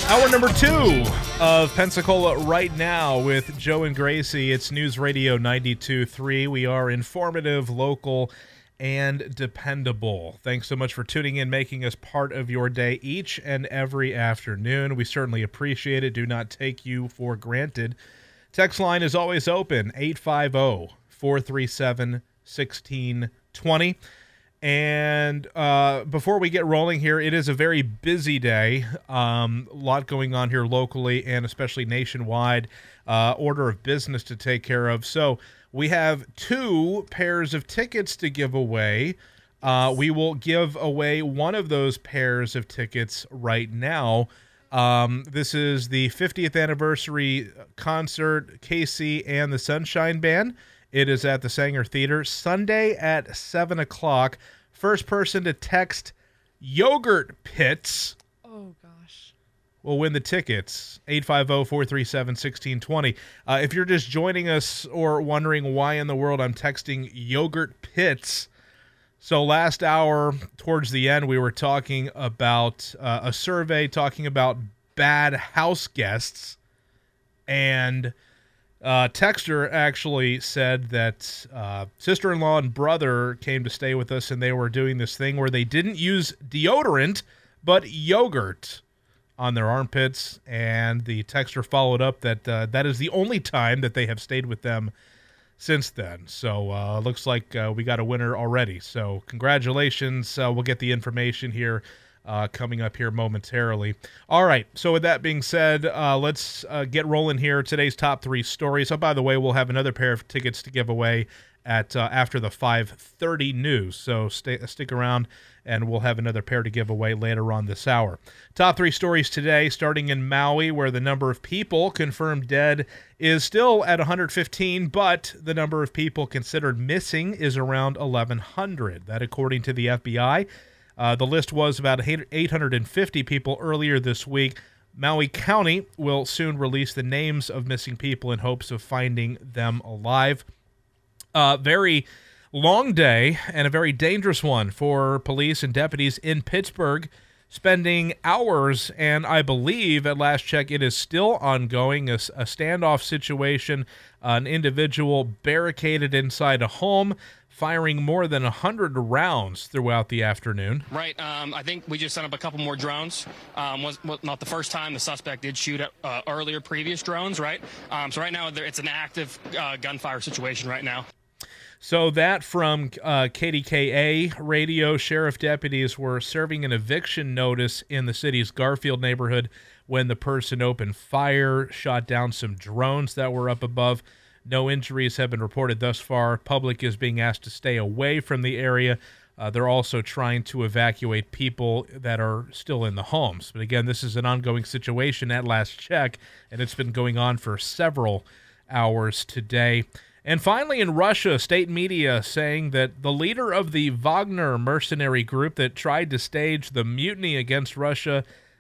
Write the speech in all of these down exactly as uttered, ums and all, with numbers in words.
Hour number two of Pensacola Right Now with Joe and Gracie. It's News Radio ninety-two point three. We are informative, local, and dependable. Thanks so much for tuning in, making us part of your day each and every afternoon. We certainly appreciate it. Do not take you for granted. Text line is always open, eight five zero, four three seven, one six two zero. And uh, before we get rolling here, it is a very busy day. Um, a lot going on here locally and especially nationwide. Uh, order of business to take care of. So we have two pairs of tickets to give away. Uh, we will give away one of those pairs of tickets right now. Um, this is the fiftieth anniversary concert, K C and the Sunshine Band. It is at the Sanger Theater, Sunday at seven o'clock. First person to text Yogurt Pits oh gosh. will win the tickets, eight five zero, four three seven, one six two zero. Uh, if you're just joining us or wondering why in the world I'm texting Yogurt Pits, so last hour, towards the end, we were talking about uh, a survey talking about bad house guests, and Uh, Texter actually said that uh, sister-in-law and brother came to stay with us, and they were doing this thing where they didn't use deodorant, but yogurt on their armpits, and the texter followed up that uh, that is the only time that they have stayed with them since then. So uh, looks like uh, we got a winner already. So congratulations. Uh, we'll get the information here Uh, coming up here momentarily. All right, so with that being said, uh, let's uh, get rolling here. Today's top three stories. Oh, by the way, we'll have another pair of tickets to give away at uh, after the five thirty news. So stay, stick around, and we'll have another pair to give away later on this hour. Top three stories today, starting in Maui, where the number of people confirmed dead is still at one hundred fifteen, but the number of people considered missing is around eleven hundred. That, according to the F B I. Uh, the list was about eight hundred fifty people earlier this week. Maui County will soon release the names of missing people in hopes of finding them alive. Uh, very long day and a very dangerous one for police and deputies in Pittsburgh, spending hours, and I believe at last check it is still ongoing, a, a standoff situation, an individual barricaded inside a home, firing more than one hundred rounds throughout the afternoon. Right. Um, I think we just sent up a couple more drones. Um, was, was not the first time the suspect did shoot at uh, earlier previous drones, right? Um, so right now there, it's an active uh, gunfire situation right now. So that from uh, K D K A radio, sheriff deputies were serving an eviction notice in the city's Garfield neighborhood when the person opened fire, shot down some drones that were up above. No injuries have been reported thus far. Public is being asked to stay away from the area. Uh, they're also trying to evacuate people that are still in the homes. But again, this is an ongoing situation at last check, and it's been going on for several hours today. And finally, in Russia, state media saying that the leader of the Wagner mercenary group that tried to stage the mutiny against Russia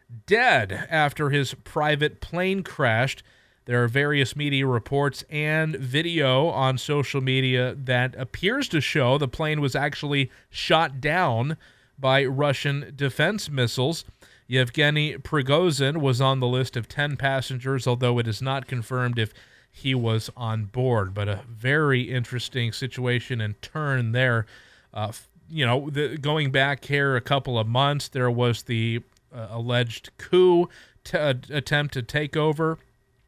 dead after his private plane crashed. There are various media reports and video on social media that appears to show the plane was actually shot down by Russian defense missiles. Yevgeny Prigozhin was on the list of ten passengers, although it is not confirmed if he was on board. But a very interesting situation and turn there. Uh, you know, the, going back here a couple of months, there was the uh, alleged coup t- uh, attempt to take over.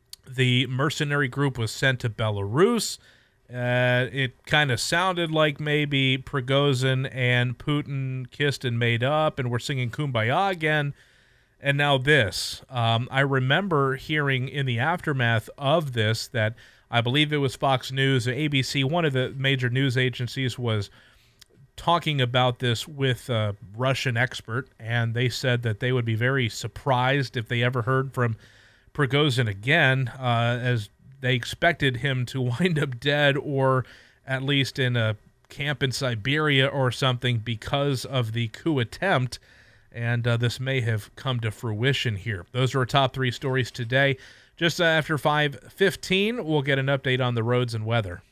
The mercenary group was sent to Belarus. Uh, it kind of sounded like maybe Prigozhin and Putin kissed and made up and were singing Kumbaya again. And now this. Um, I remember hearing in the aftermath of this that I believe it was Fox News, A B C, one of the major news agencies, was talking about this with a Russian expert, and they said that they would be very surprised if they ever heard from Prigozhin again, uh, as they expected him to wind up dead or at least in a camp in Siberia or something because of the coup attempt, and uh, this may have come to fruition here. Those are our top three stories today. Just after five fifteen, we'll get an update on the roads and weather.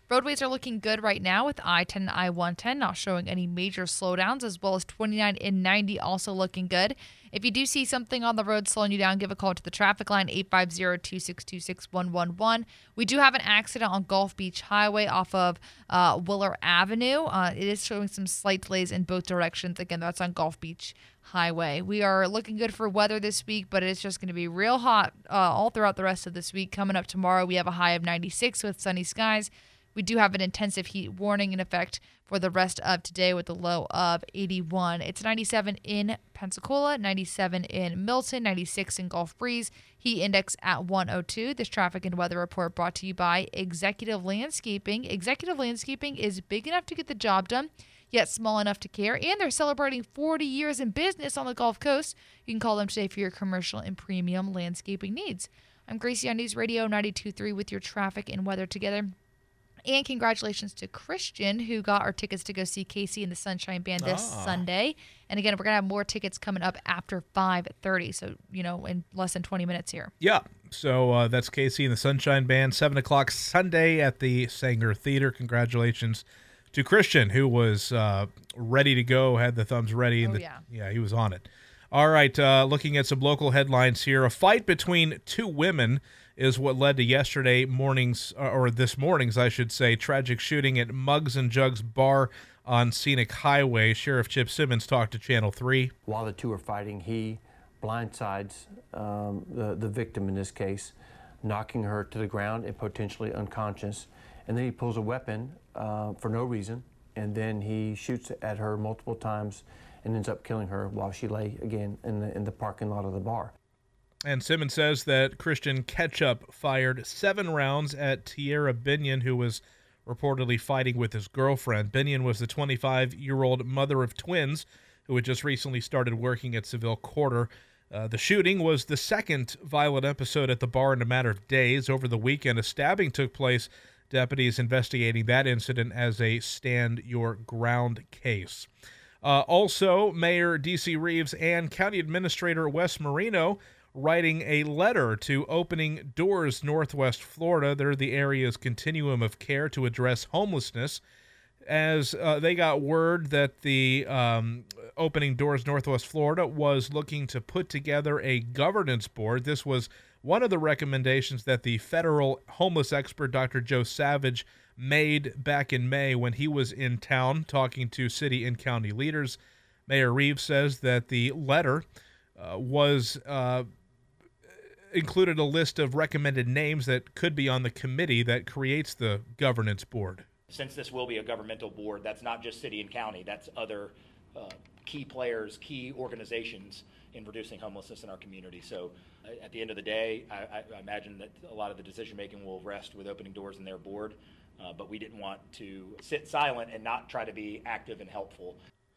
Roadways are looking good right now with I ten and I one ten not showing any major slowdowns, as well as twenty-nine and ninety also looking good. If you do see something on the road slowing you down, give a call to the traffic line, eight five zero, two six two, six one one one. We do have an accident on Gulf Beach Highway off of uh, Willer Avenue. Uh, it is showing some slight delays in both directions. Again, that's on Gulf Beach Highway. We are looking good for weather this week, but it's just going to be real hot uh, all throughout the rest of this week. Coming up tomorrow, we have a high of ninety-six with sunny skies. We do have an intensive heat warning in effect for the rest of today with a low of eighty-one. It's ninety-seven in Pensacola, ninety-seven in Milton, ninety-six in Gulf Breeze. Heat index at one oh two. This traffic and weather report brought to you by Executive Landscaping. Executive Landscaping is big enough to get the job done, yet small enough to care, and they're celebrating forty years in business on the Gulf Coast. You can call them today for your commercial and premium landscaping needs. I'm Gracie on News Radio ninety-two point three with your traffic and weather together. And congratulations to Christian, who got our tickets to go see Casey and the Sunshine Band this ah. Sunday. And again, we're going to have more tickets coming up after five thirty, so, you know, in less than twenty minutes here. Yeah, so uh, that's Casey and the Sunshine Band, seven o'clock Sunday at the Sanger Theater. Congratulations to Christian, who was uh, ready to go, had the thumbs ready. Oh, the, yeah. Yeah, he was on it. All right, uh, looking at some local headlines here. A fight between two women is what led to yesterday morning's, or this morning's, I should say, tragic shooting at Mugs and Jugs Bar on Scenic Highway. Sheriff Chip Simmons talked to Channel three. While the two are fighting, he blindsides um, the, the victim in this case, knocking her to the ground and potentially unconscious. And then he pulls a weapon uh, for no reason, and then he shoots at her multiple times and ends up killing her while she lay, again, in the, in the parking lot of the bar. And Simmons says that Christian Ketchup fired seven rounds at Tierra Binion, who was reportedly fighting with his girlfriend. Binion was the twenty-five-year-old mother of twins who had just recently started working at Seville Quarter. Uh, the shooting was the second violent episode at the bar in a matter of days. Over the weekend, a stabbing took place. Deputies investigating that incident as a stand your ground case. Uh, also, Mayor D C Reeves and County Administrator Wes Marino writing a letter to Opening Doors Northwest Florida. They're the area's continuum of care to address homelessness, as uh, they got word that the um, Opening Doors Northwest Florida was looking to put together a governance board. This was one of the recommendations that the federal homeless expert Doctor Joe Savage made back in May when he was in town talking to city and county leaders. Mayor Reeves says that the letter uh, was uh, included a list of recommended names that could be on the committee that creates the governance board. Since this will be a governmental board, that's not just city and county, that's other uh, key players, key organizations in reducing homelessness in our community. So uh, at the end of the day, I, I imagine that a lot of the decision-making will rest with Opening Doors and their board, uh, but we didn't want to sit silent and not try to be active and helpful.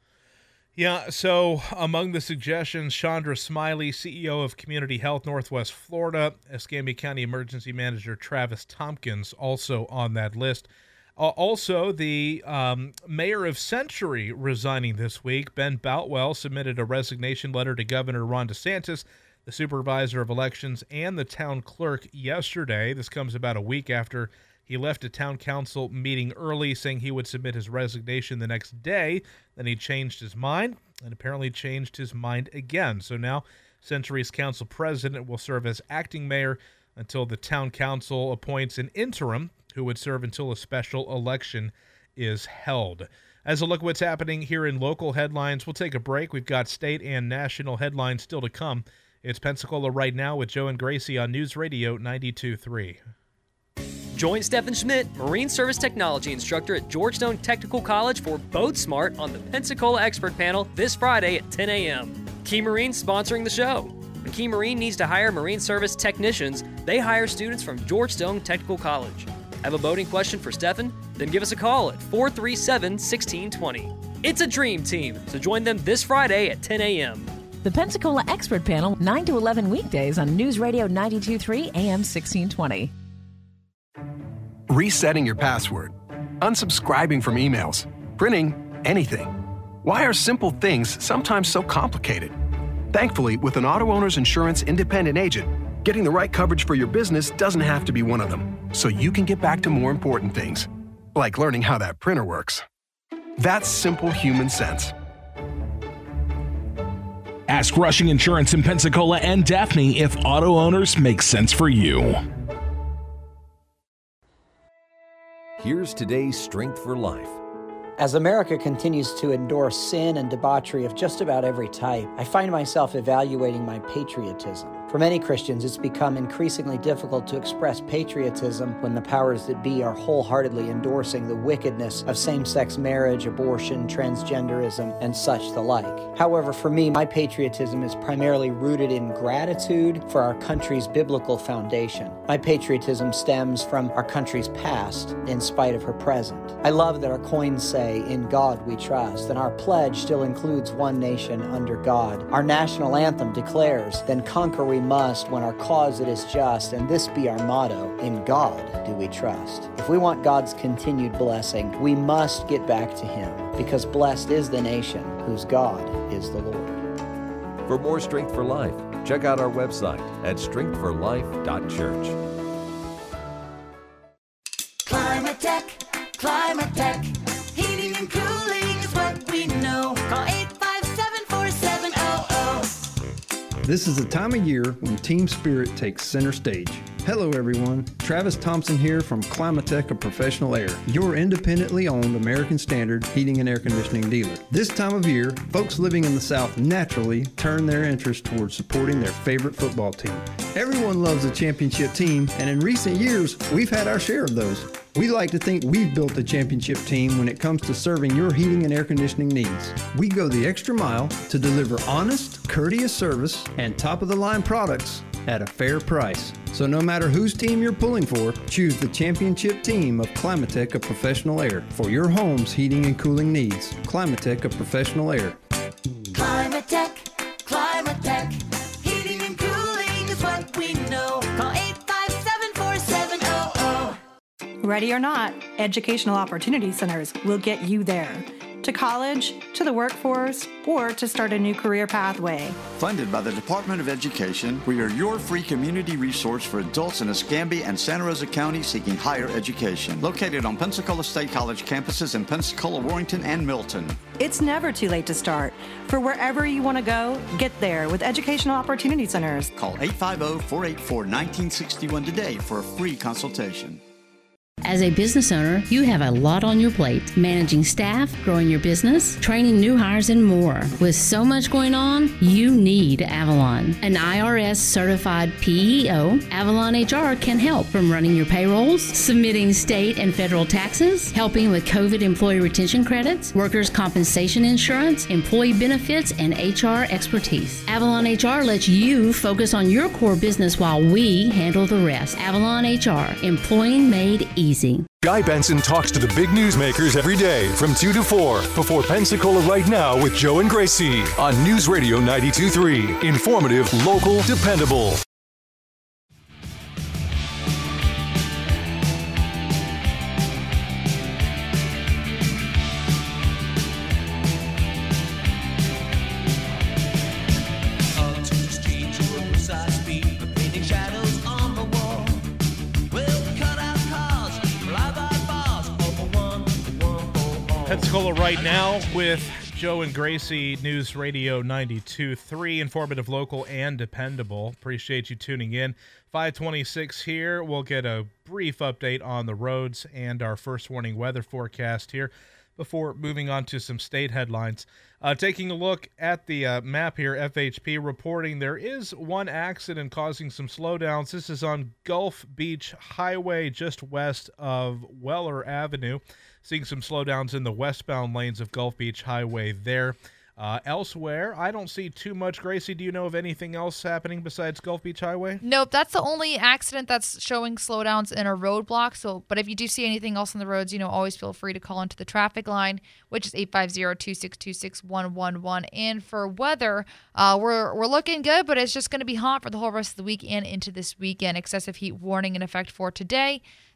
Yeah, so among the suggestions, Chandra Smiley, C E O of Community Health Northwest Florida, Escambia County Emergency Manager Travis Tompkins also on that list. Uh, also, the um, mayor of Century resigning this week. Ben Boutwell submitted a resignation letter to Governor Ron DeSantis, the supervisor of elections, and the town clerk yesterday. This comes about a week after he left a town council meeting early, saying he would submit his resignation the next day. Then he changed his mind and apparently changed his mind again. So now Century's council president will serve as acting mayor until the town council appoints an interim who would serve until a special election is held. As a look at what's happening here in local headlines, we'll take a break. We've got state and national headlines still to come. It's Pensacola Right Now with Joe and Gracie on News Radio ninety-two point three. Join Stephen Schmidt, Marine Service Technology Instructor at Georgetown Technical College for Boat Smart on the Pensacola Expert Panel this Friday at ten a.m. Key Marine sponsoring the show. When Key Marine needs to hire Marine Service technicians, they hire students from Georgetown Technical College. Have a boating question for Stephen? Then give us a call at four three seven, one six two zero. It's a dream team, so join them this Friday at ten a.m. The Pensacola Expert Panel, nine to eleven weekdays on News Radio ninety-two point three A M sixteen twenty. Resetting your password, unsubscribing from emails, printing anything. Why are simple things sometimes so complicated? Thankfully, with an auto owner's insurance independent agent, getting the right coverage for your business doesn't have to be one of them, so you can get back to more important things, like learning how that printer works. That's simple human sense. Ask Rushing Insurance in Pensacola and Daphne if auto owners make sense for you. Here's today's Strength for Life. As America continues to endorse sin and debauchery of just about every type, I find myself evaluating my patriotism. For many Christians, it's become increasingly difficult to express patriotism when the powers that be are wholeheartedly endorsing the wickedness of same-sex marriage, abortion, transgenderism, and such the like. However, for me, my patriotism is primarily rooted in gratitude for our country's biblical foundation. My patriotism stems from our country's past in spite of her present. I love that our coins say, "In God we trust," and our pledge still includes one nation under God. Our national anthem declares, "Then conquer we must when our cause it is just, and this be our motto, in God do we trust." If we want God's continued blessing, we must get back to Him, because blessed is the nation whose God is the Lord. For more Strength for Life, check out our website at strength for life dot church. Climate Tech, Climate Tech, heating and cooling is what we know. Call eight five seven, four seven zero zero. This is the time of year when team spirit takes center stage. Hello everyone, Travis Thompson here from Climatech of Professional Air, your independently owned American Standard heating and air conditioning dealer. This time of year, folks living in the South naturally turn their interest towards supporting their favorite football team. Everyone loves a championship team, and in recent years, we've had our share of those. We like to think we've built a championship team when it comes to serving your heating and air conditioning needs. We go the extra mile to deliver honest, courteous service and top-of-the-line products at a fair price. So no matter whose team you're pulling for, choose the championship team of Climatech of Professional Air for your home's heating and cooling needs. Climatech of Professional Air. Climatech, Climatech, heating and cooling is what we know. Call eight five seven, four seven zero zero. Ready or not, Educational Opportunity Centers will get you there. To college, to the workforce, or to start a new career pathway. Funded by the Department of Education, we are your free community resource for adults in Escambia and Santa Rosa County seeking higher education. Located on Pensacola State College campuses in Pensacola, Warrington, and Milton. It's never too late to start. For wherever you want to go, get there with Educational Opportunity Centers. Call eight five zero, four eight four, one nine six one today for a free consultation. As a business owner, you have a lot on your plate. Managing staff, growing your business, training new hires, and more. With so much going on, you need Avalon. An I R S certified P E O, Avalon H R can help from running your payrolls, submitting state and federal taxes, helping with COVID employee retention credits, workers' compensation insurance, employee benefits, and H R expertise. Avalon H R lets you focus on your core business while we handle the rest. Avalon H R, employing made easy. Easy. Guy Benson talks to the big newsmakers every day from two to four before Pensacola Right Now with Joe and Gracie on News Radio ninety-two point three. Informative, local, dependable. Pensacola Right Now with Joe and Gracie, News Radio ninety-two point three, informative, local, and dependable. Appreciate you tuning in. five twenty-six here. We'll get a brief update on the roads and our first warning weather forecast here before moving on to some state headlines. Uh, taking a look at the uh, map here, F H P reporting there is one accident causing some slowdowns. This is on Gulf Beach Highway just west of Weller Avenue. Seeing some slowdowns in the westbound lanes of Gulf Beach Highway there. Uh, elsewhere, I don't see too much. Gracie, do you know of anything else happening besides Gulf Beach Highway? Nope, that's the only accident that's showing slowdowns in a roadblock. So, but if you do see anything else on the roads, you know, always feel free to call into the traffic line, which is eight five zero, two six two, six one one one. And for weather, uh, we're we're looking good, but it's just going to be hot for the whole rest of the week and into this weekend. Excessive heat warning in effect for today.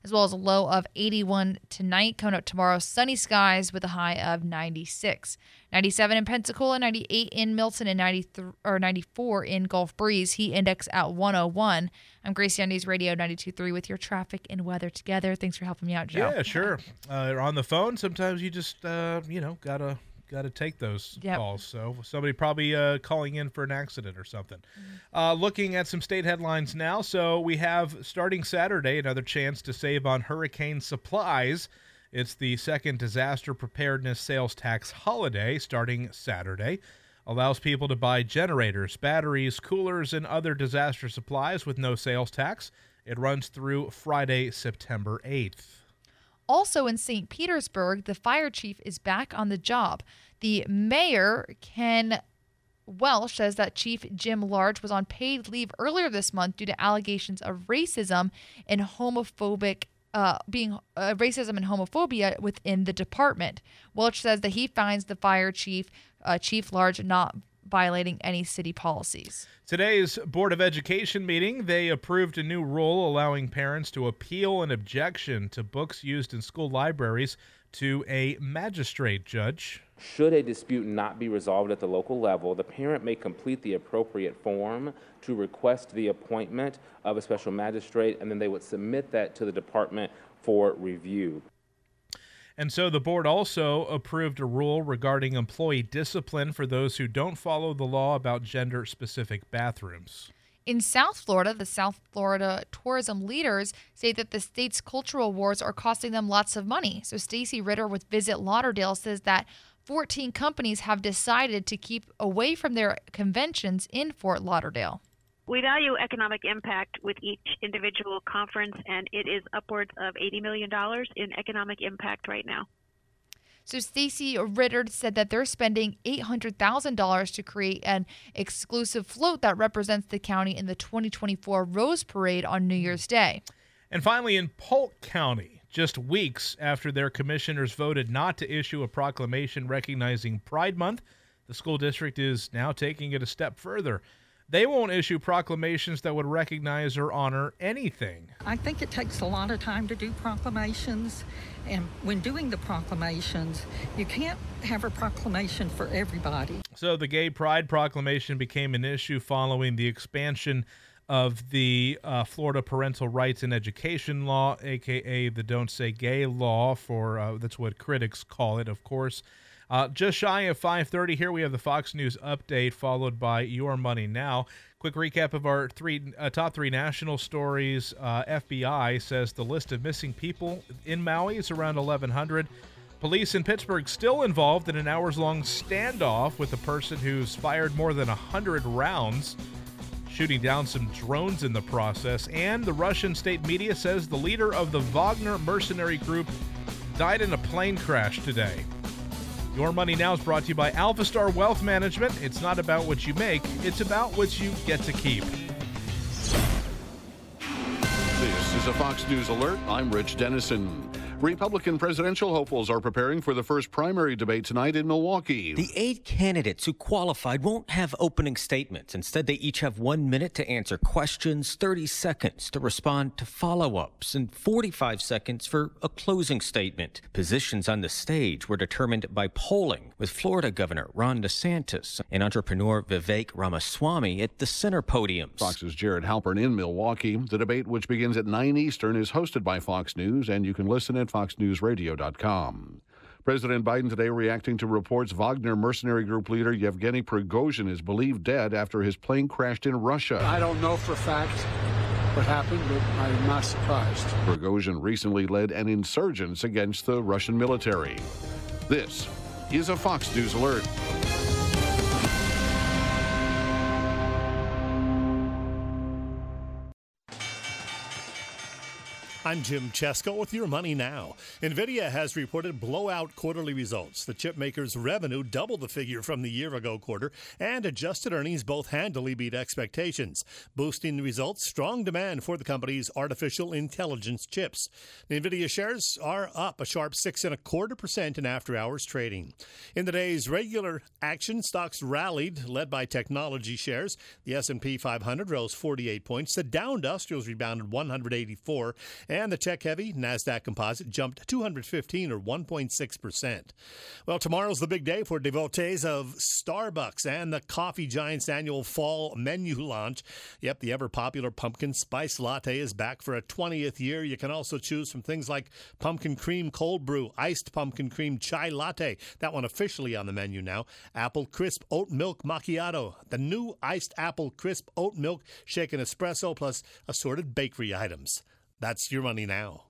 as well as a low of eighty-one tonight. Coming up tomorrow, sunny skies with a high of ninety-six. ninety-seven in Pensacola, ninety-eight in Milton, and ninety-three or ninety-four in Gulf Breeze. Heat index at one oh one. I'm Gracie on News Radio ninety-two point three with your traffic and weather together. Thanks for helping me out, Joe. Yeah, sure. Uh, on the phone, sometimes you just, uh, you know, gotta gotta take those Yep. calls. So somebody probably uh, calling in for an accident or something. Mm-hmm. Uh, looking at some state headlines now. So we have, starting Saturday, another chance to save on hurricane supplies. It's the second disaster preparedness sales tax holiday starting Saturday. Allows people to buy generators, batteries, coolers, and other disaster supplies with no sales tax. It runs through Friday, September eighth. Also in Saint Petersburg, the fire chief is back on the job. The mayor, Ken Welsh, says that Chief Jim Large was on paid leave earlier this month due to allegations of racism and homophobic Uh, being uh, racism and homophobia within the department. Welch says that he finds the fire chief, uh, Chief Large, not violating any city policies. Today's Board of Education meeting, they approved a new rule allowing parents to appeal an objection to books used in school libraries to a magistrate judge. Should a dispute not be resolved at the local level, the parent may complete the appropriate form to request the appointment of a special magistrate, and then they would submit that to the department for review. And so the board also approved a rule regarding employee discipline for those who don't follow the law about gender-specific bathrooms. In South Florida, the South Florida tourism leaders say that the state's cultural wars are costing them lots of money. So Stacy Ritter with Visit Lauderdale says that fourteen companies have decided to keep away from their conventions in Fort Lauderdale. We value economic impact with each individual conference, and it is upwards of eighty million dollars in economic impact right now. So Stacy Ritter said that they're spending eight hundred thousand dollars to create an exclusive float that represents the county in the twenty twenty-four Rose Parade on New Year's Day. And finally, in Polk County, just weeks after their commissioners voted not to issue a proclamation recognizing Pride Month, the school district is now taking it a step further. They won't issue proclamations that would recognize or honor anything. I think it takes a lot of time to do proclamations, and when doing the proclamations, you can't have a proclamation for everybody. So the Gay Pride Proclamation became an issue following the expansion of the uh, Florida Parental Rights in Education Law, a k a the Don't Say Gay law, for uh, that's what critics call it, of course. Uh, just shy of five thirty here, we have the Fox News update, followed by Your Money Now. Quick recap of our three uh, top three national stories. Uh, F B I says the list of missing people in Maui is around eleven hundred. Police in Pittsburgh still involved in an hours-long standoff with a person who's fired more than one hundred rounds, shooting down some drones in the process. And the Russian state media says the leader of the Wagner mercenary group died in a plane crash today. Your Money Now is brought to you by AlphaStar Wealth Management. It's not about what you make, it's about what you get to keep. This is a Fox News Alert. I'm Rich Dennison. Republican presidential hopefuls are preparing for the first primary debate tonight in Milwaukee. The eight candidates who qualified won't have opening statements. Instead, they each have one minute to answer questions, thirty seconds to respond to follow-ups, and forty-five seconds for a closing statement. Positions on the stage were determined by polling, with Florida Governor Ron DeSantis and entrepreneur Vivek Ramaswamy at the center podiums. Fox's Jared Halpern in Milwaukee. The debate, which begins at nine Eastern, is hosted by Fox News, and you can listen at fox news radio dot com. President Biden today reacting to reports Wagner mercenary group leader Yevgeny Prigozhin is believed dead after his plane crashed in Russia. I don't know for a fact what happened, but I'm not surprised. Prigozhin recently led an insurgence against the Russian military. This is a Fox News Alert. I'm Jim Chesko with Your Money Now. NVIDIA has reported blowout quarterly results. The chip maker's revenue doubled the figure from the year-ago quarter, and adjusted earnings both handily beat expectations. Boosting the results, strong demand for the company's artificial intelligence chips. NVIDIA shares are up a sharp six and a quarter percent in after-hours trading. In the day's regular action, stocks rallied, led by technology shares. The S and P five hundred rose forty-eight points. The Dow Industrials rebounded one hundred eighty-four, And the tech-heavy NASDAQ Composite jumped two hundred fifteen or one point six percent. Well, tomorrow's the big day for devotees of Starbucks and the Coffee Giant's annual fall menu launch. Yep, the ever-popular pumpkin spice latte is back for a twentieth year. You can also choose from things like pumpkin cream cold brew, iced pumpkin cream chai latte, that one officially on the menu now, apple crisp oat milk macchiato, the new iced apple crisp oat milk shaken espresso, plus assorted bakery items. That's your money now.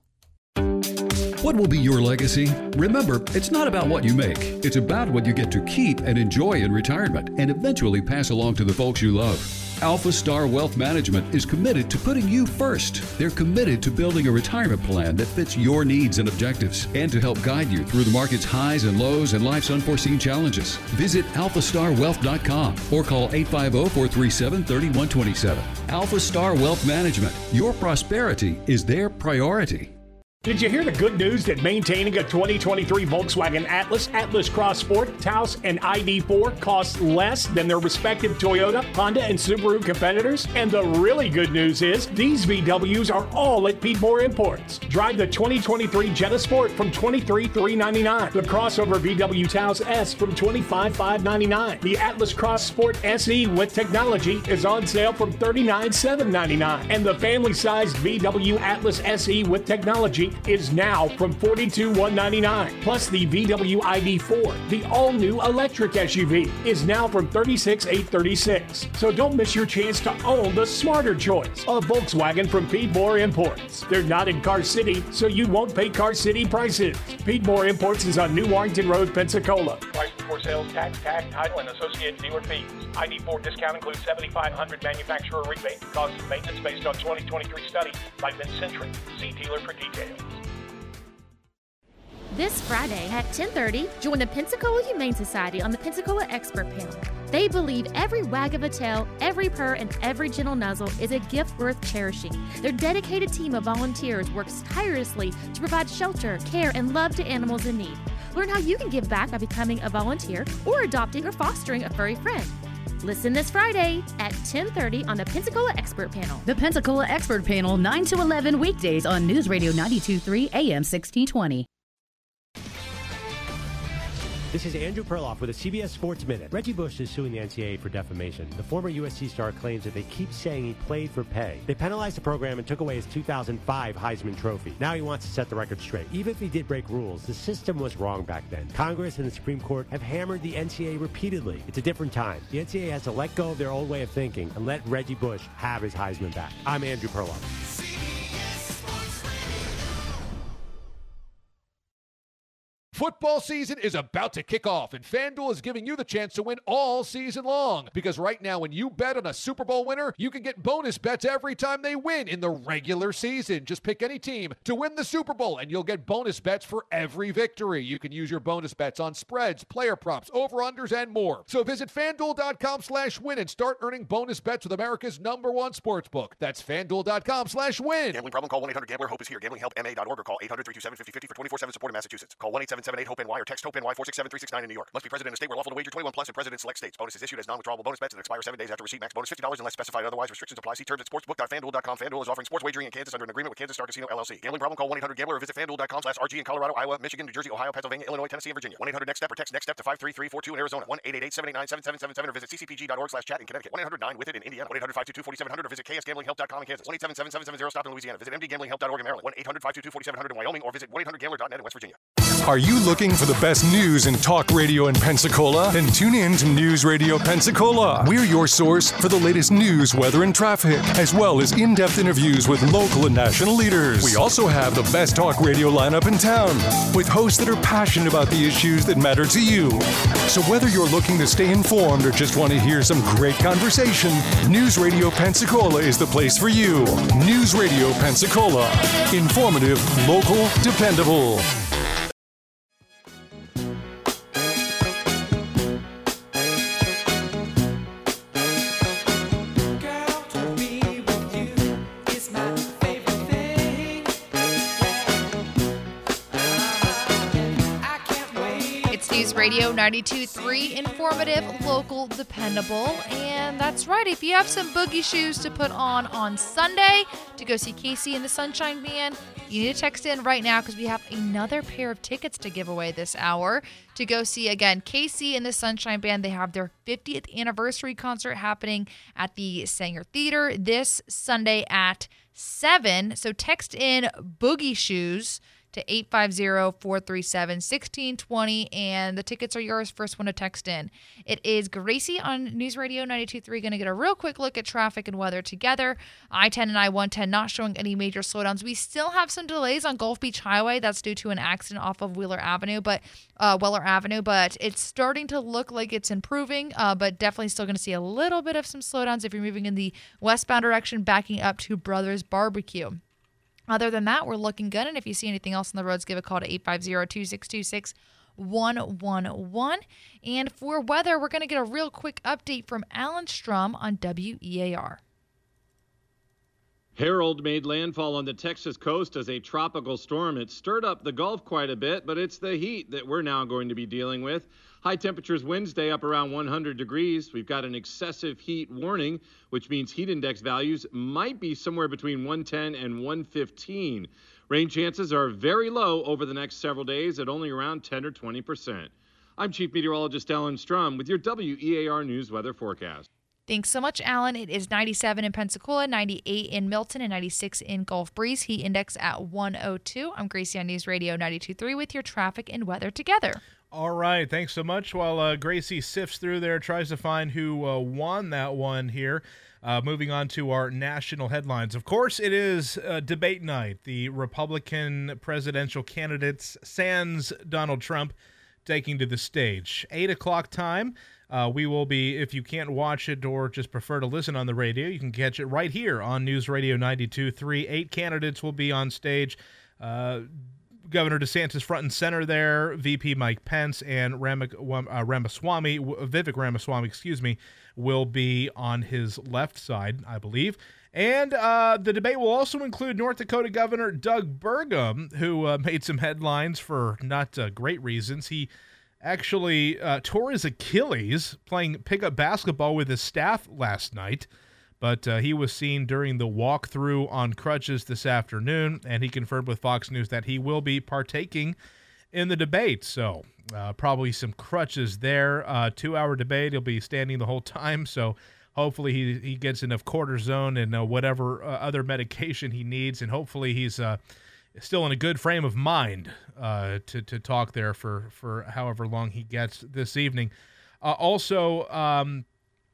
What will be your legacy? Remember, it's not about what you make. It's about what you get to keep and enjoy in retirement and eventually pass along to the folks you love. Alpha Star Wealth Management is committed to putting you first. They're committed to building a retirement plan that fits your needs and objectives and to help guide you through the market's highs and lows and life's unforeseen challenges. Visit alpha star wealth dot com or call eight five zero, four three seven, three one two seven. Alpha Star Wealth Management. Your prosperity is their priority. Did you hear the good news that maintaining a twenty twenty-three Volkswagen Atlas, Atlas Cross Sport, Taos, and I D four costs less than their respective Toyota, Honda, and Subaru competitors? And the really good news is these V Ws are all at Piedmore Imports. Drive the twenty twenty-three Jetta Sport from twenty-three thousand three hundred ninety-nine dollars, the crossover V W Taos S from twenty-five thousand five hundred ninety-nine dollars. The Atlas Cross Sport S E with technology is on sale from thirty-nine thousand seven hundred ninety-nine dollars, and the family-sized V W Atlas S E with technology is now from forty-two thousand one hundred ninety-nine dollars. Plus the V W I D four, the all-new electric S U V, is now from thirty-six thousand eight hundred thirty-six dollars. So don't miss your chance to own the smarter choice of Volkswagen from Piedmore Imports. They're not in Car City, so you won't pay Car City prices. Piedmore Imports is on New Warrington Road, Pensacola. Price before sales tax, tag, title, and associated dealer fees. I D four discount includes seven thousand five hundred dollars manufacturer rebate. Cost of maintenance based on twenty twenty-three study by Mid-Century. See dealer for details. This Friday at ten thirty, join the Pensacola Humane Society on the Pensacola Expert Panel. They believe every wag of a tail, every purr, and every gentle nuzzle is a gift worth cherishing. Their dedicated team of volunteers works tirelessly to provide shelter, care, and love to animals in need. Learn how you can give back by becoming a volunteer or adopting or fostering a furry friend. Listen this Friday at ten thirty on the Pensacola Expert Panel. The Pensacola Expert Panel, nine to eleven weekdays on News Radio ninety-two point three A M sixteen twenty. This is Andrew Perloff with a C B S Sports Minute. Reggie Bush is suing the N C double A for defamation. The former U S C star claims that they keep saying he played for pay. They penalized the program and took away his two thousand five Heisman Trophy. Now he wants to set the record straight. Even if he did break rules, the system was wrong back then. Congress and the Supreme Court have hammered the N C double A repeatedly. It's a different time. The N C double A has to let go of their old way of thinking and let Reggie Bush have his Heisman back. I'm Andrew Perloff. Football season is about to kick off, and FanDuel is giving you the chance to win all season long. Because right now, when you bet on a Super Bowl winner, you can get bonus bets every time they win in the regular season. Just pick any team to win the Super Bowl, and you'll get bonus bets for every victory. You can use your bonus bets on spreads, player props, over-unders, and more. So visit FanDuel.com slash win and start earning bonus bets with America's number one sportsbook. That's FanDuel.com slash win. Gambling problem? Call one eight hundred gambler. Hope is here. Gambling help M A dot org or call eight hundred, three two seven, five oh five oh for twenty-four seven support in Massachusetts. Call one eight seven seven eight, hope N Y or text HOPE-N Y four six seven three six nine in New York. Must be present in a state where lawful to wager twenty-one plus and present in select states. Bonus is issued as non-withdrawable bonus bets and expire seven days after receipt. Max bonus fifty dollars unless specified otherwise. Restrictions apply. See terms at sportsbook dot fanduel dot com. FanDuel is offering sports wagering in Kansas under an agreement with Kansas Star Casino L L C. Gambling problem? Call one eight hundred gambler or visit FanDuel.com slash RG in Colorado, Iowa, Michigan, New Jersey, Ohio, Pennsylvania, Illinois, Tennessee, and Virginia. one eight hundred next step or text next step to five three three four two in Arizona. one eight eight eight, seven eight nine, seven seven seven seven or visit c c p g dot org slash chat in Connecticut. one eight hundred nine with it in Indiana. one eight hundred, five two two, four seven zero zero or visit k s gambling help dot com in Kansas. one eight seven seven, seven seven zero stop in Louisiana. Visit m d gambling help dot org in Maryland. one eight hundred, five two two, four seven zero zero in Wyoming or visit one eight hundred gambler dot net in West Virginia. Are you looking for the best news in talk radio in Pensacola? Then tune in to News Radio Pensacola. We're your source for the latest news, weather, and traffic, as well as in-depth interviews with local and national leaders. We also have the best talk radio lineup in town, with hosts that are passionate about the issues that matter to you. So whether you're looking to stay informed or just want to hear some great conversation, News Radio Pensacola is the place for you. News Radio Pensacola. Informative, local, dependable. News Radio ninety-two point three, informative, local, dependable. And that's right, if you have some boogie shoes to put on on Sunday to go see Casey and the Sunshine Band, you need to text in right now because we have another pair of tickets to give away this hour to go see, again, Casey and the Sunshine Band. They have their fiftieth anniversary concert happening at the Sanger Theater this Sunday at seven. So text in boogie shoes to eight five zero, four three seven, one six two zero, and the tickets are yours. First one to text in. It is Gracie on News Radio ninety-two point three. Going to get a real quick look at traffic and weather together. I ten and I one ten not showing any major slowdowns. We still have some delays on Gulf Beach Highway. That's due to an accident off of Wheeler Avenue, but uh, Weller Avenue, but it's starting to look like it's improving, uh, but definitely still going to see a little bit of some slowdowns if you're moving in the westbound direction, backing up to Brothers Barbecue. Other than that, we're looking good. And if you see anything else on the roads, give a call to eight five zero, two six two six, one one one. And for weather, we're going to get a real quick update from Alan Strum on W E A R. Harold made landfall on the Texas coast as a tropical storm. It stirred up the Gulf quite a bit, but it's the heat that we're now going to be dealing with. High temperatures Wednesday up around one hundred degrees. We've got an excessive heat warning, which means heat index values might be somewhere between one ten and one fifteen. Rain chances are very low over the next several days at only around ten or twenty percent. I'm Chief Meteorologist Alan Strum with your W E A R News weather forecast. Thanks so much, Alan. It is ninety-seven in Pensacola, ninety-eight in Milton, and ninety-six in Gulf Breeze. Heat index at one oh two. I'm Gracie on News Radio ninety-two point three with your traffic and weather together. All right, thanks so much. While uh, Gracie sifts through there, tries to find who uh, won that one here. Uh, moving on to our national headlines. Of course, it is uh, debate night. The Republican presidential candidates, sans Donald Trump, taking to the stage. eight o'clock time. Uh, we will be, if you can't watch it or just prefer to listen on the radio, you can catch it right here on News Radio ninety-two point three. Eight candidates will be on stage. Uh, Governor DeSantis front and center there, V P Mike Pence, and Ram- uh, Ramaswamy, Vivek Ramaswamy, excuse me, will be on his left side, I believe. And uh, the debate will also include North Dakota Governor Doug Burgum, who uh, made some headlines for not uh, great reasons. He actually uh, tore his Achilles playing pickup basketball with his staff last night. But uh, he was seen during the walkthrough on crutches this afternoon, and he confirmed with Fox News that he will be partaking in the debate. So uh, probably some crutches there. Uh, two-hour debate. He'll be standing the whole time, so hopefully he, he gets enough cortisone and uh, whatever uh, other medication he needs, and hopefully he's uh, still in a good frame of mind uh, to, to talk there for, for however long he gets this evening. Uh, also, um,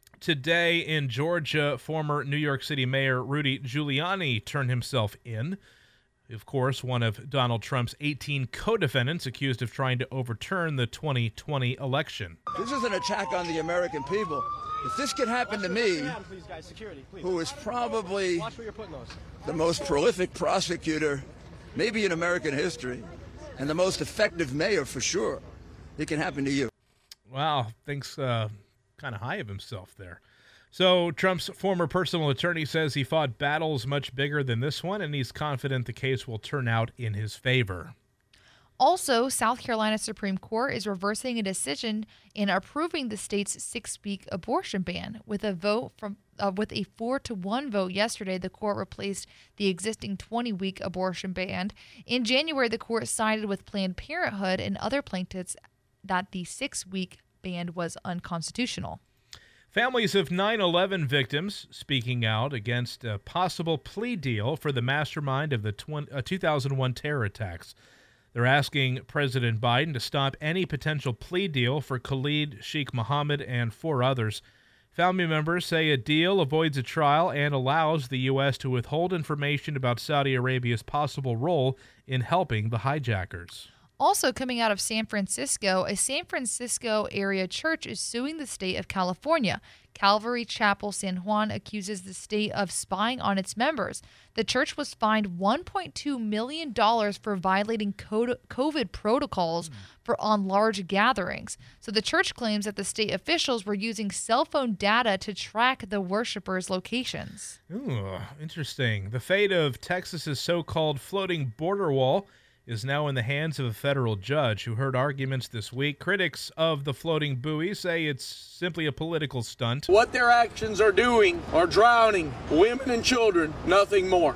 today in Georgia, former New York City Mayor Rudy Giuliani turned himself in. Of course, one of Donald Trump's eighteen co-defendants accused of trying to overturn the twenty twenty election. This is an attack on the American people. If this could happen to me, who is probably the most prolific prosecutor, maybe in American history, and the most effective mayor for sure, it can happen to you. Wow, thanks. Uh, kind of high of himself there. So Trump's former personal attorney says he fought battles much bigger than this one, and he's confident the case will turn out in his favor. Also, South Carolina Supreme Court is reversing a decision in approving the state's six-week abortion ban. With a vote from uh, with a four to one vote yesterday, the court replaced the existing twenty-week abortion ban. In January, the court sided with Planned Parenthood and other plaintiffs that the six-week ban was unconstitutional. Families of nine eleven victims speaking out against a possible plea deal for the mastermind of the two thousand one terror attacks. They're asking President Biden to stop any potential plea deal for Khalid Sheikh Mohammed and four others. Family members say a deal avoids a trial and allows the U S to withhold information about Saudi Arabia's possible role in helping the hijackers. Also coming out of San Francisco, a San Francisco area church is suing the state of California. Calvary Chapel San Juan accuses the state of spying on its members. The church was fined one point two million dollars for violating COVID protocols mm. for on large gatherings. So the church claims that the state officials were using cell phone data to track the worshipers' locations. Ooh, interesting. The fate of Texas's so-called floating border wall is now in the hands of a federal judge who heard arguments this week. Critics of the floating buoy say it's simply a political stunt. What their actions are doing are drowning women and children, nothing more.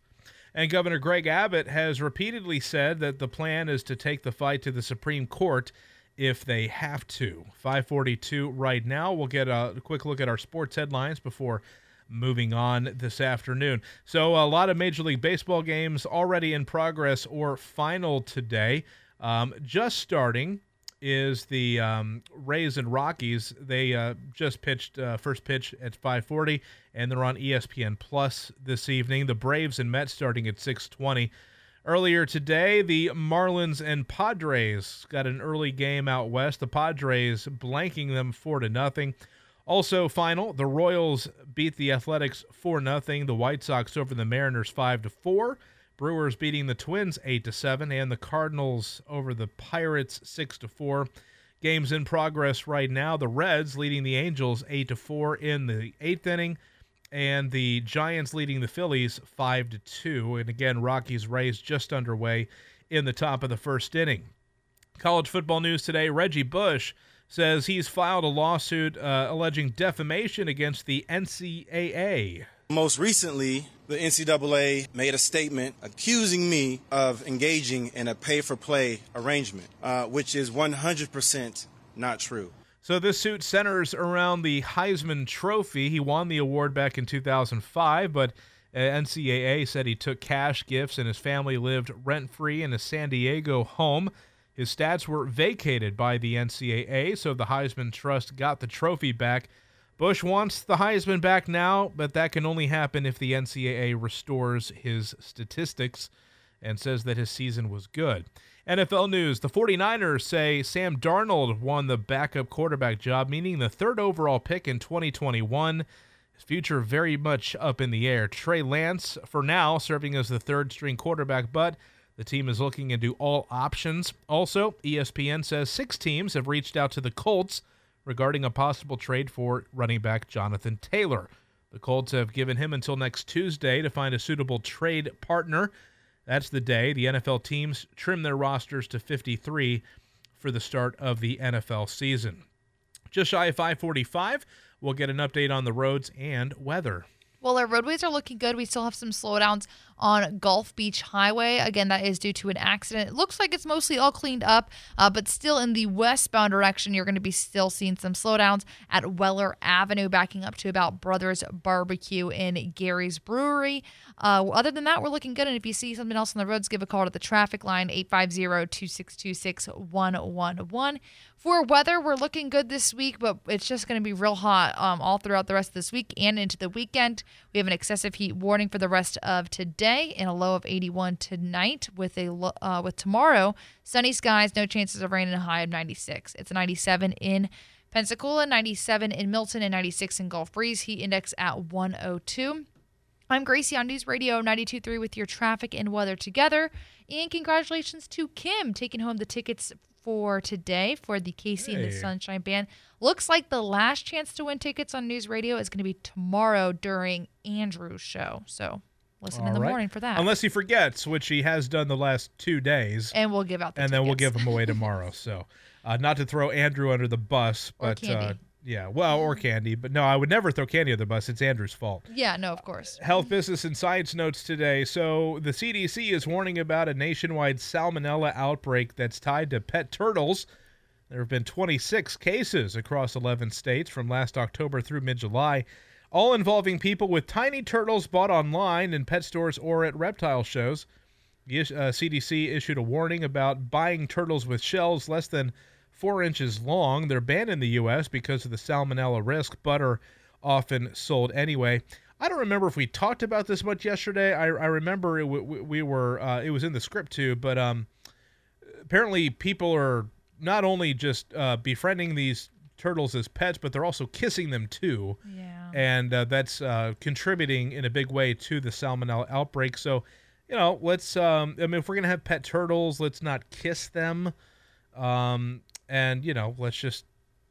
And Governor Greg Abbott has repeatedly said that the plan is to take the fight to the Supreme Court if they have to. five forty-two right now. We'll get a quick look at our sports headlines before moving on this afternoon. So a lot of Major League Baseball games already in progress or final today. Um, just starting is the um, Rays and Rockies. They uh, just pitched uh, first pitch at five forty, and they're on E S P N Plus this evening. The Braves and Mets starting at six twenty. Earlier today, the Marlins and Padres got an early game out west. The Padres blanking them four to nothing. Also final, the Royals beat the Athletics four nothing. The White Sox over the Mariners five to four. Brewers beating the Twins eight to seven, and the Cardinals over the Pirates six to four. Games in progress right now. The Reds leading the Angels eight to four in the eighth inning, and the Giants leading the Phillies five to two. And again, Rockies Rays just underway in the top of the first inning. College football news today. Reggie Bush says he's filed a lawsuit uh, alleging defamation against the N C double A. Most recently, the N C double A made a statement accusing me of engaging in a pay-for-play arrangement, uh, which is one hundred percent not true. So this suit centers around the Heisman Trophy. He won the award back in two thousand five, but uh, N C double A said he took cash gifts and his family lived rent-free in a San Diego home. His stats were vacated by the N C double A, so the Heisman Trust got the trophy back. Bush wants the Heisman back now, but that can only happen if the N C double A restores his statistics and says that his season was good. N F L news, the 49ers say Sam Darnold won the backup quarterback job, meaning the third overall pick in twenty twenty-one. His future very much up in the air. Trey Lance, for now, serving as the third-string quarterback, but the team is looking into all options. Also, E S P N says six teams have reached out to the Colts regarding a possible trade for running back Jonathan Taylor. The Colts have given him until next Tuesday to find a suitable trade partner. That's the day the N F L teams trim their rosters to fifty-three for the start of the N F L season. Just shy of five forty-five, we'll get an update on the roads and weather. Well, our roadways are looking good. We still have some slowdowns on Gulf Beach Highway. Again, that is due to an accident. It looks like it's mostly all cleaned up, uh, but still in the westbound direction, you're going to be still seeing some slowdowns at Weller Avenue, backing up to about Brothers Barbecue in Gary's Brewery. Uh, other than that, we're looking good. And if you see something else on the roads, give a call to the traffic line, eight five zero, two six two six, one one one. For weather, we're looking good this week, but it's just going to be real hot um, all throughout the rest of this week and into the weekend. We have an excessive heat warning for the rest of today and a low of eighty-one tonight with a lo- uh, with tomorrow, sunny skies, no chances of rain, and a high of ninety-six. It's ninety-seven in Pensacola, ninety-seven in Milton, and ninety-six in Gulf Breeze. Heat index at one oh two. I'm Gracie on News Radio ninety-two point three with your traffic and weather together. And congratulations to Kim taking home the tickets for today for the Casey hey. and the Sunshine Band. Looks like the last chance to win tickets on News Radio is going to be tomorrow during Andrew's show. So listen All in the right. morning for that. Unless he forgets, which he has done the last two days. And we'll give out the And tickets. then we'll give them away tomorrow. So uh, not to throw Andrew under the bus, or but Candy. Uh, yeah, well, or Candy. But no, I would never throw Candy under the bus. It's Andrew's fault. Yeah, no, of course. Health, business, and science notes today. So the C D C is warning about a nationwide salmonella outbreak that's tied to pet turtles. There have been twenty-six cases across eleven states from last October through mid-July, all involving people with tiny turtles bought online in pet stores or at reptile shows. The uh, C D C issued a warning about buying turtles with shells less than four inches long. They're banned in the U S because of the salmonella risk, but are often sold anyway. I don't remember if we talked about this much yesterday. I, I remember it, we, we were uh, it was in the script too, but um, apparently people are not only just uh, befriending these turtles as pets, but they're also kissing them too. Yeah. And uh, that's uh, contributing in a big way to the salmonella outbreak. So, you know, let's, um, I mean, if we're going to have pet turtles, let's not kiss them. Um, and, you know, let's just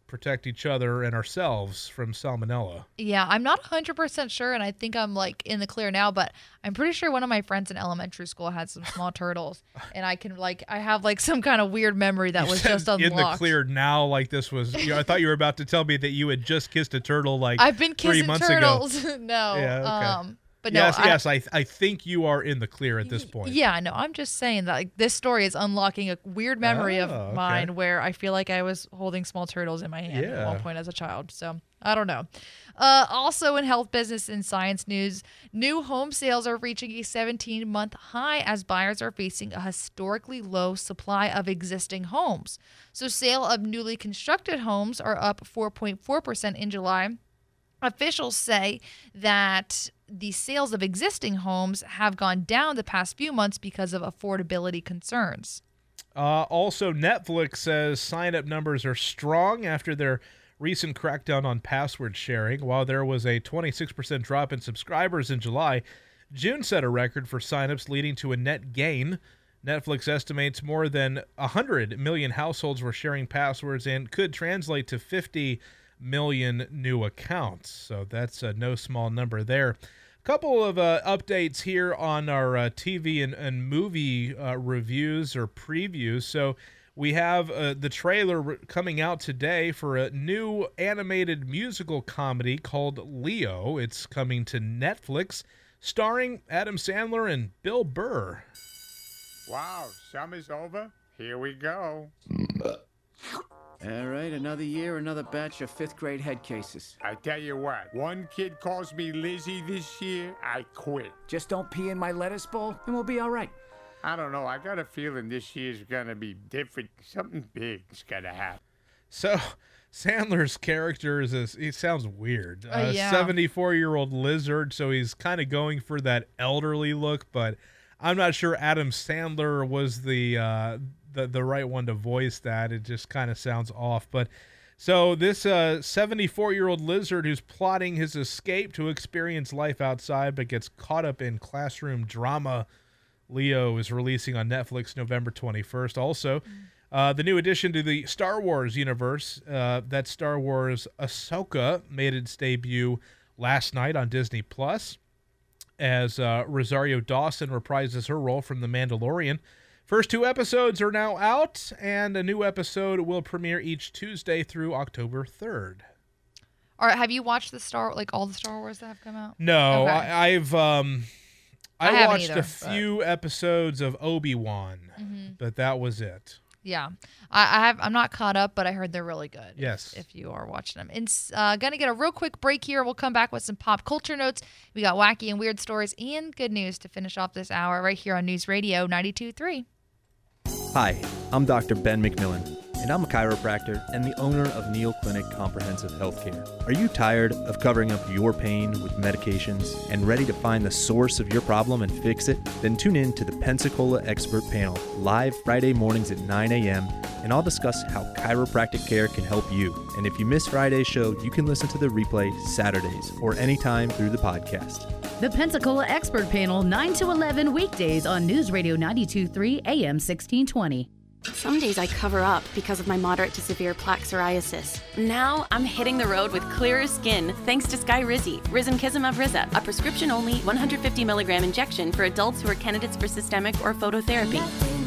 protect each other and ourselves from salmonella. Yeah, I'm not one hundred percent sure, and I think I'm like in the clear now, but I'm pretty sure one of my friends in elementary school had some small turtles, and I can like, I have like some kind of weird memory that You was said just unlocked. in the clear now, like this was, you know, I thought you were about to tell me that you had just kissed a turtle like I've been three kissing months turtles. ago. no. Yeah, okay. Um, but yes, no, I, yes, I, I think you are in the clear at this point. Yeah, no, I'm just saying that like this story is unlocking a weird memory Oh, of okay. mine where I feel like I was holding small turtles in my hand at Yeah. one point as a child. So I don't know. Uh, also in health, business, and science news, new home sales are reaching a seventeen-month high as buyers are facing a historically low supply of existing homes. So sale of newly constructed homes are up four point four percent in July. Officials say that the sales of existing homes have gone down the past few months because of affordability concerns. Uh, also, Netflix says sign-up numbers are strong after their recent crackdown on password sharing. While there was a twenty-six percent drop in subscribers in July, June set a record for sign-ups, leading to a net gain. Netflix estimates more than one hundred million households were sharing passwords and could translate to fifty million new accounts. So that's uh, no small number there. A couple of uh, updates here on our uh, T V and, and movie uh, reviews or previews. So we have uh, the trailer re- coming out today for a new animated musical comedy called Leo. It's coming to Netflix, starring Adam Sandler and Bill Burr. Wow, summer's over. Here we go. All right, another year, another batch of fifth grade head cases. I tell you what, one kid calls me Lizzie this year, I quit. Just don't pee in my lettuce bowl, and we'll be all right. I don't know, I got a feeling this year's gonna be different. Something big's gonna happen. So Sandler's character is, a, he sounds weird. Uh, A yeah. seventy-four-year-old lizard, so he's kind of going for that elderly look, but I'm not sure Adam Sandler was the uh, the the right one to voice that. It just kind of sounds off. But so this uh, seventy-four-year-old lizard who's plotting his escape to experience life outside but gets caught up in classroom drama, Leo, is releasing on Netflix November twenty-first. Also, uh, the new addition to the Star Wars universe, uh, that Star Wars Ahsoka made its debut last night on Disney Plus, as uh, Rosario Dawson reprises her role from The Mandalorian. First two episodes are now out, and a new episode will premiere each Tuesday through October third. All right, have you watched the Star like all the Star Wars that have come out? No, Okay. I, I've um, I, I haven't watched either, a few episodes of Obi-Wan, Mhm. but that was it. Yeah, I, I have. I'm not caught up, but I heard they're really good. Yes. If, if you are watching them, and uh, gonna get a real quick break here. We'll come back with some pop culture notes. We got wacky and weird stories and good news to finish off this hour right here on News Radio ninety-two point three. Hi, I'm Doctor Ben McMillan, and I'm a chiropractor and the owner of Neal Clinic Comprehensive Healthcare. Are you tired of covering up your pain with medications and ready to find the source of your problem and fix it? Then tune in to the Pensacola Expert Panel, live Friday mornings at nine a.m., and I'll discuss how chiropractic care can help you. And if you miss Friday's show, you can listen to the replay Saturdays or anytime through the podcast. The Pensacola Expert Panel, nine to eleven weekdays on News Radio ninety-two point three A M sixteen twenty. Some days I cover up because of my moderate to severe plaque psoriasis. Now I'm hitting the road with clearer skin thanks to Skyrizi, Risankizumab Riza, a prescription-only one hundred fifty milligram injection for adults who are candidates for systemic or phototherapy.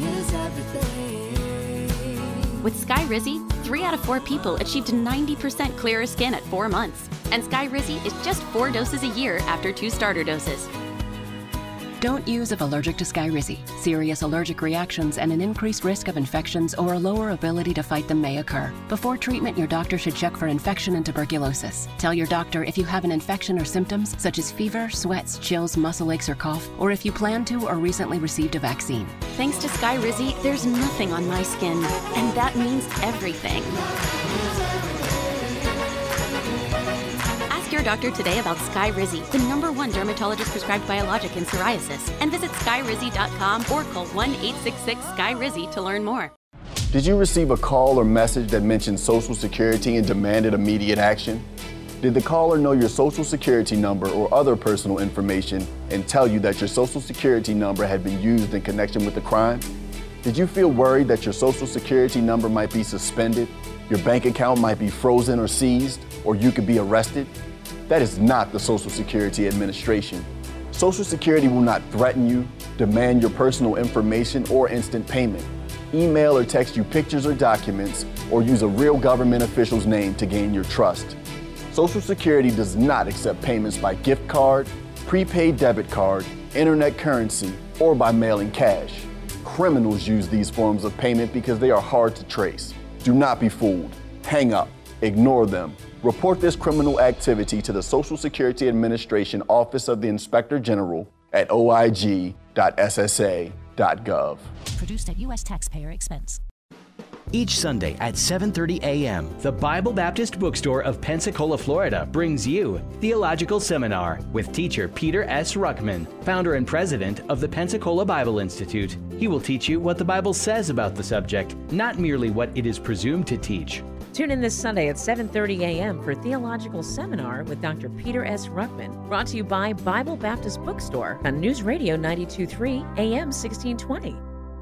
With Skyrizi, three out of four people achieved ninety percent clearer skin at four months. And Skyrizi is just four doses a year after two starter doses. Don't use if allergic to Skyrizi. Serious allergic reactions and an increased risk of infections or a lower ability to fight them may occur. Before treatment, your doctor should check for infection and tuberculosis. Tell your doctor if you have an infection or symptoms such as fever, sweats, chills, muscle aches, or cough, or if you plan to or recently received a vaccine. Thanks to Skyrizi, there's nothing on my skin, and that means everything. Ask your doctor today about Skyrizi, the number one dermatologist-prescribed biologic in psoriasis, and visit skyrizi dot com or call one eight six six Skyrizi to learn more. Did you receive a call or message that mentioned Social Security and demanded immediate action? Did the caller know your Social Security number or other personal information and tell you that your Social Security number had been used in connection with the crime? Did you feel worried that your Social Security number might be suspended? Your bank account might be frozen or seized, or you could be arrested. That is not the Social Security Administration. Social Security will not threaten you, demand your personal information, or instant payment, email or text you pictures or documents, or use a real government official's name to gain your trust. Social Security does not accept payments by gift card, prepaid debit card, internet currency, or by mailing cash. Criminals use these forms of payment because they are hard to trace. Do not be fooled. Hang up. Ignore them. Report this criminal activity to the Social Security Administration Office of the Inspector General at o i g dot s s a dot gov. Produced at U S taxpayer expense. Each Sunday at seven thirty a.m., the Bible Baptist Bookstore of Pensacola, Florida brings you Theological Seminar with teacher Peter S. Ruckman, founder and president of the Pensacola Bible Institute. He will teach you what the Bible says about the subject, not merely what it is presumed to teach. Tune in this Sunday at seven thirty a.m. for Theological Seminar with Doctor Peter S. Ruckman, brought to you by Bible Baptist Bookstore on News Radio ninety-two point three A M sixteen twenty.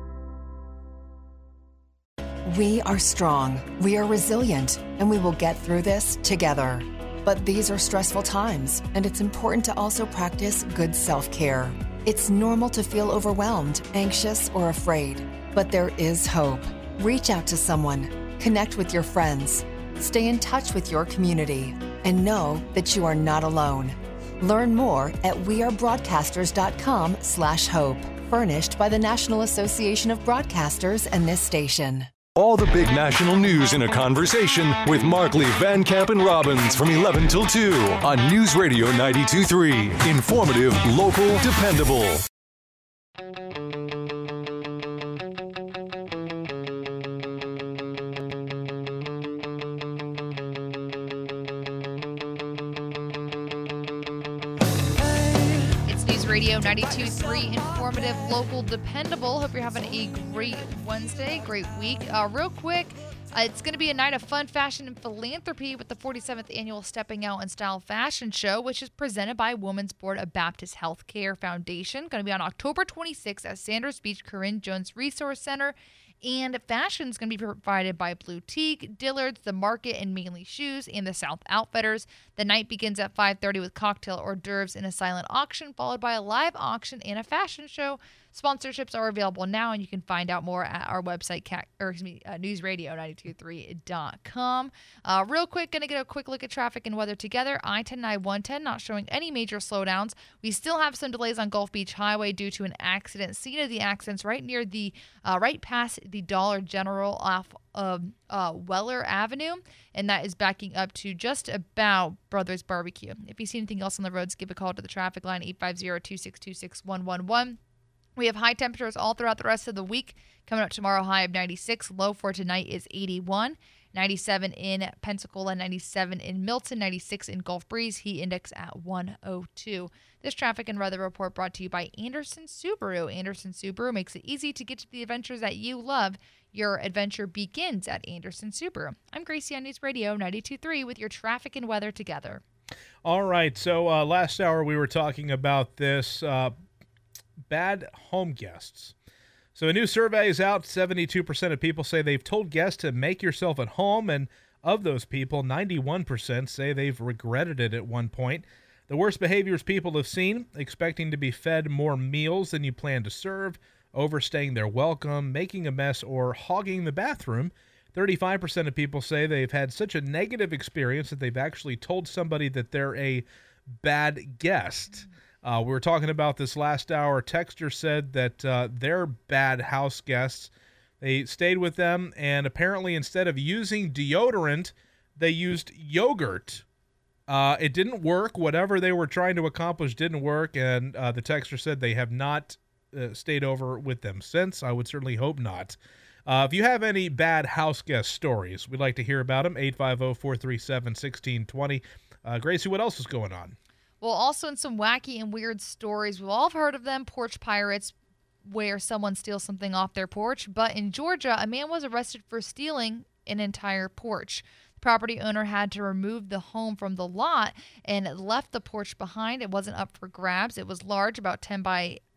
We are strong, we are resilient, and we will get through this together. But these are stressful times, and it's important to also practice good self-care. It's normal to feel overwhelmed, anxious, or afraid, but there is hope. Reach out to someone, connect with your friends, stay in touch with your community, and know that you are not alone. Learn more at wearebroadcasters.com slash hope, furnished by the National Association of Broadcasters and this station. All the big national news in a conversation with Markley, Van Camp, and Robbins from eleven till two on News Radio ninety-two point three. Informative, local, dependable. Radio ninety-two point three, informative, local, dependable. Hope you're having a great Wednesday, great week. Uh, real quick, uh, it's going to be a night of fun, fashion, and philanthropy with the forty-seventh Annual Stepping Out in Style Fashion Show, which is presented by Women's Board of Baptist Healthcare Foundation. Going to be on October twenty-sixth at Sanders Beach Corinne Jones Resource Center. And fashion is going to be provided by Blue Teak, Dillard's, The Market, and Mainly Shoes, and the South Outfitters. The night begins at five thirty with cocktail hors d'oeuvres and a silent auction, followed by a live auction and a fashion show. Sponsorships are available now, and you can find out more at our website, cat, or excuse me, uh, news radio ninety-two point three dot com. Uh, real quick, going to get a quick look at traffic and weather together. I ten and I one ten not showing any major slowdowns. We still have some delays on Gulf Beach Highway due to an accident. Scene of the accidents right near the, uh, right past the Dollar General off of uh, Weller Avenue, and that is backing up to just about Brothers Barbecue. If you see anything else on the roads, give a call to the traffic line, eight five zero, two six two, six one one one. We have high temperatures all throughout the rest of the week. Coming up tomorrow, high of ninety-six. Low for tonight is eighty-one. ninety-seven in Pensacola, ninety-seven in Milton, ninety-six in Gulf Breeze. Heat index at one oh two. This traffic and weather report brought to you by Anderson Subaru. Anderson Subaru makes it easy to get to the adventures that you love. Your adventure begins at Anderson Subaru. I'm Gracie on News Radio ninety-two point three with your traffic and weather together. All right, so uh, last hour we were talking about this uh, bad home guests. So a new survey is out. seventy-two percent of people say they've told guests to make yourself at home, and of those people, ninety-one percent say they've regretted it at one point. The worst behaviors people have seen: expecting to be fed more meals than you plan to serve, overstaying their welcome, making a mess, or hogging the bathroom. thirty-five percent of people say they've had such a negative experience that they've actually told somebody that they're a bad guest. Uh, we were talking about this last hour. Texter said that uh, they're bad house guests. They stayed with them, and apparently instead of using deodorant, they used yogurt. Uh, it didn't work. Whatever they were trying to accomplish didn't work, and uh, the texter said they have not uh, stayed over with them since. I would certainly hope not. Uh, if you have any bad house guest stories, we'd like to hear about them. eight five zero, four three seven, one six two zero. Uh, Gracie, what else is going on? Well, also in some wacky and weird stories, we've all heard of them, porch pirates, where someone steals something off their porch. But in Georgia, a man was arrested for stealing an entire porch. The property owner had to remove the home from the lot and left the porch behind. It wasn't up for grabs. It was large, about ten by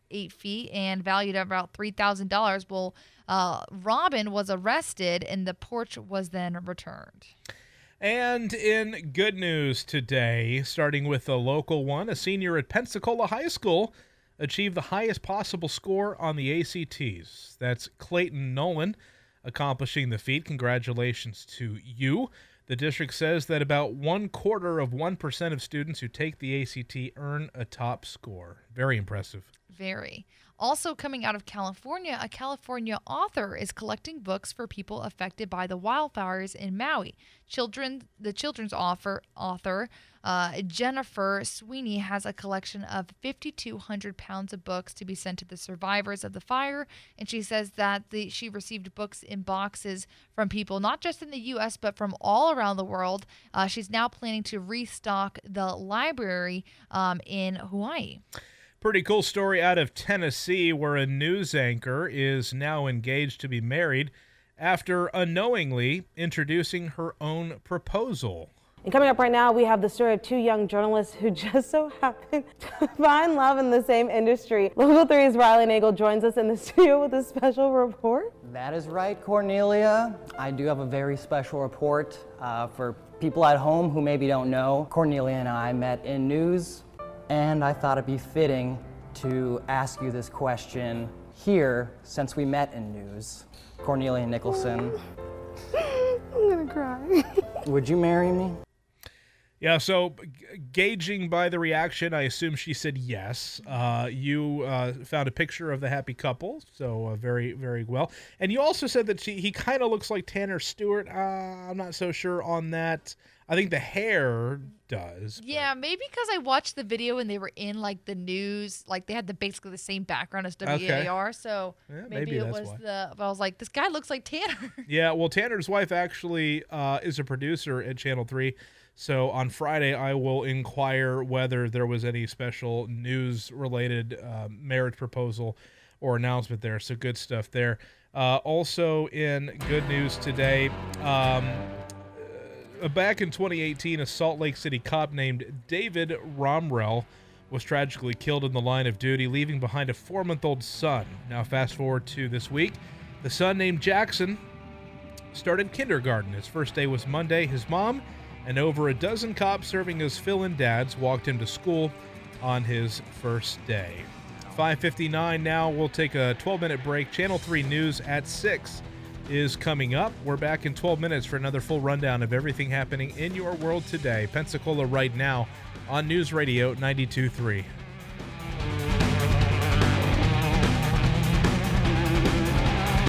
eight feet and valued at about three thousand dollars. Well, uh, Robin was arrested and the porch was then returned. And in good news today, starting with a local one, a senior at Pensacola High School achieved the highest possible score on the A C Ts. That's Clayton Nolan accomplishing the feat. Congratulations to you. The district says that about one quarter of one percent of students who take the A C T earn a top score. Very impressive. Very. Also coming out of California, a California author is collecting books for people affected by the wildfires in Maui. Children, the children's author, author uh, Jennifer Sweeney has a collection of five thousand two hundred pounds of books to be sent to the survivors of the fire. And she says that the, she received books in boxes from people not just in the U S but from all around the world. Uh, she's now planning to restock the library um, in Hawaii. Pretty cool story out of Tennessee where a news anchor is now engaged to be married after unknowingly introducing her own proposal. And coming up right now, we have the story of two young journalists who just so happen to find love in the same industry. Local three's Riley Nagel joins us in the studio with a special report. That is right, Cornelia. I do have a very special report uh, for people at home who maybe don't know. Cornelia and I met in news, and I thought it'd be fitting to ask you this question here since we met in news. Cornelia Nicholson. I'm gonna cry. Would you marry me? Yeah, so g- gauging by the reaction, I assume she said yes. Uh, you uh, found a picture of the happy couple, so uh, very, very well. And you also said that she, he kind of looks like Tanner Stewart. Uh, I'm not so sure on that. I think the hair does. Yeah, maybe because I watched the video and they were in like the news, like they had the basically the same background as W A R. Okay. So yeah, maybe, maybe it that's was why. the. But I was like, this guy looks like Tanner. Yeah, well, Tanner's wife actually uh, is a producer at Channel three. So on Friday, I will inquire whether there was any special news-related uh, marriage proposal or announcement there. So good stuff there. Uh, also in good news today, um, uh, back in twenty eighteen, a Salt Lake City cop named David Romrell was tragically killed in the line of duty, leaving behind a four-month-old son. Now fast forward to this week. The son, named Jackson, started kindergarten. His first day was Monday. His mom and over a dozen cops serving as fill-in dads walked him to school on his first day. five fifty-nine now. We'll take a twelve-minute break. Channel three News at six is coming up. We're back in twelve minutes for another full rundown of everything happening in your world today. Pensacola right now on News Radio ninety-two point three.